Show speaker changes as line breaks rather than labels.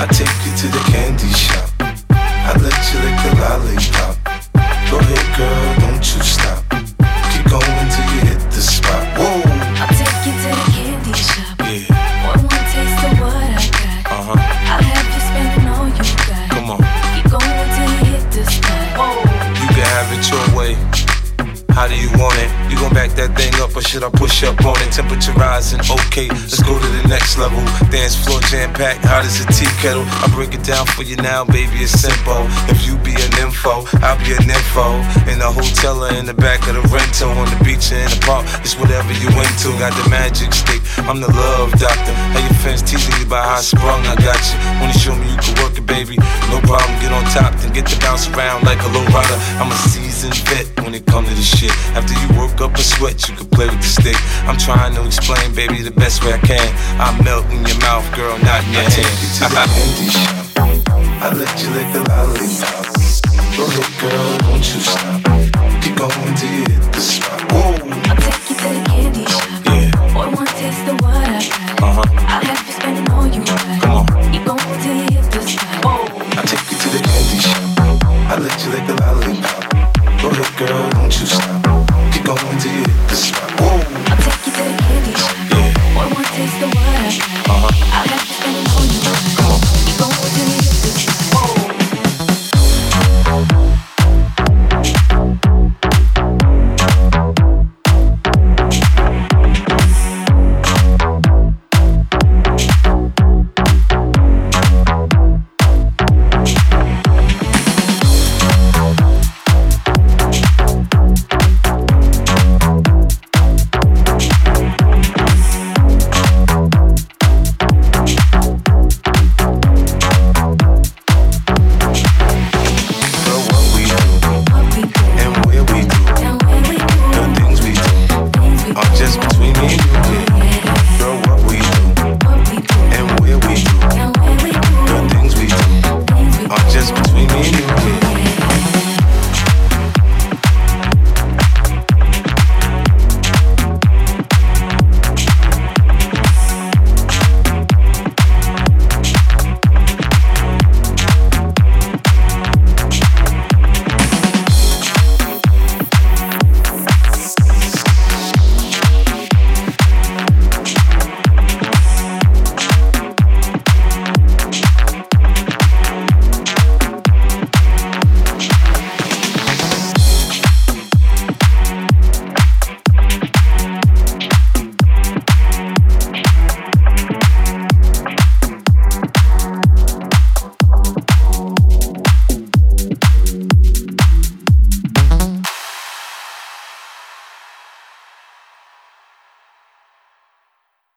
I take you to the candy shop. I let you lick the lollipop. Go ahead, girl, don't you stop. Keep going till you hit the spot. Whoa.
I'll take you to the candy shop.
Yeah.
One more taste of what I got. I'll have you spending all you got.
Come on.
Keep going till you hit the spot. Whoa.
You can have it your way. How do you want it? You gon' back that thing up or should I push up on it? Temperature rising, okay, let's go to the next level. Dance floor jam-packed, hot as a tea kettle. I break it down for you now, baby, it's simple. If you be an info, I'll be an info. In the hotel or in the back of the rental, on the beach or in the park, it's whatever you into. Got the magic stick, I'm the love doctor. How your fans teasing you about how I sprung, I got you. Wanna show me you can work it, baby? No problem, get on top, then get to bounce around like a low rider. I'm a seasoned vet when it comes to this shit. After you work up a sweat, you can play with the stick. I'm trying to explain, baby, the best way I can. I melt in your mouth, girl, not in your hand. I take you to the candy shop. I let you lick the lollipop. Go ahead, girl, don't you stop.